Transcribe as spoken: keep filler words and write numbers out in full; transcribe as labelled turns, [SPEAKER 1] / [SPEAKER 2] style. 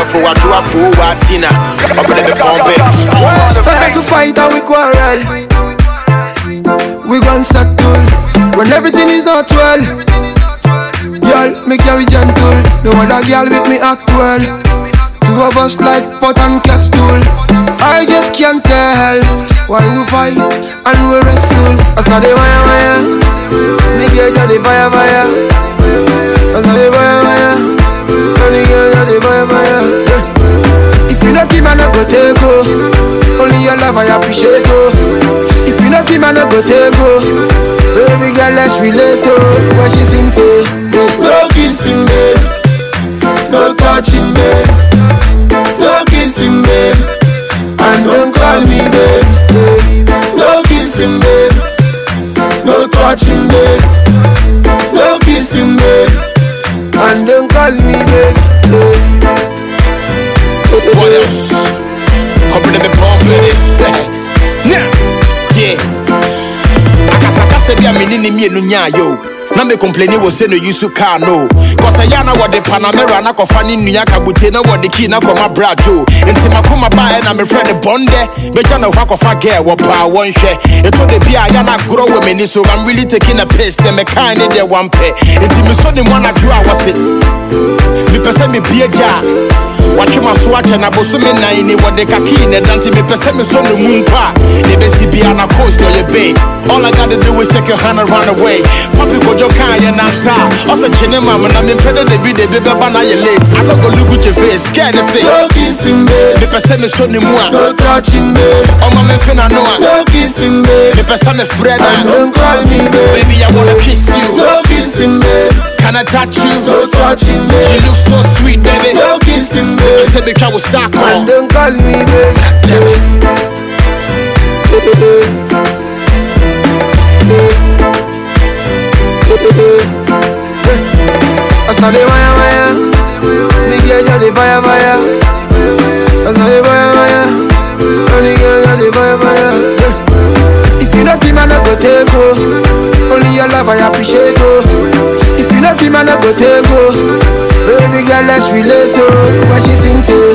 [SPEAKER 1] for what you are for, what dinner. I'm gonna be pumping.
[SPEAKER 2] Fight to fight and we quarrel. We gon' settle when everything is not well. Girl, me carry gentle. No other girl with me act well. Two of us like pot and capsule. I just can't tell why we fight and we wrestle. I saw the wire wire. Me get the fire fire. I saw the fire fire. Only girl got the fire fire. If you not keep, I not go take go. Only your love I appreciate go. If you not keep, I not go take go. Baby girl, let's relate to what she sings to. No kissing me, no touching me, no kissing me, and don't call me babe. No kissing me, no touching me, no kissing me, and don't call me babe.
[SPEAKER 1] What else? Come to me pumping. Yeah, yeah. Akasaka sebi aminini mi enunya yo. Na me complain was say no use car no. Cause I yana what the Panamera na kofani nuya kabute na what the key na koma brajo. Enti makoma buy na me friend bonde. Beja na wako fa girl what pa one share. It told the beer yana grow with me so I'm really taking a piss. Them me kind of there one pay. Enti me so the one I grew I was it. Me pese me be a jar. Watch my swatch and I was so many what the kaki and dante me pese me so the moon pa. They be see be on a coast or your bay. All I gotta do is take your hand and run away. Papi go your car and I stop. Also kinema when I'm in pedal the video baby bana you late. I don't go look at your face, scared to say.
[SPEAKER 2] No kissing me.
[SPEAKER 1] Me pese me so the moon.
[SPEAKER 2] No touching me.
[SPEAKER 1] Oh my man finna know.
[SPEAKER 2] No kissing me.
[SPEAKER 1] Me pese me Fred
[SPEAKER 2] and don't call me babe.
[SPEAKER 1] Baby I wanna kiss you.
[SPEAKER 2] No kissing me.
[SPEAKER 1] Can I touch you?
[SPEAKER 2] No touching me.
[SPEAKER 1] You look so sweet baby.
[SPEAKER 2] No kissing me.
[SPEAKER 1] I said because I was stuck on.
[SPEAKER 2] And don't call me babe.
[SPEAKER 1] Damn it.
[SPEAKER 2] I saw the wire wire. Me get the fire fire. I saw the wire wire. Only girl got the fire fire. If you not keep, I not go take go. Only your love I appreciate go. If you not keep, I not go take go. Baby girl, let's relate to what she sings to.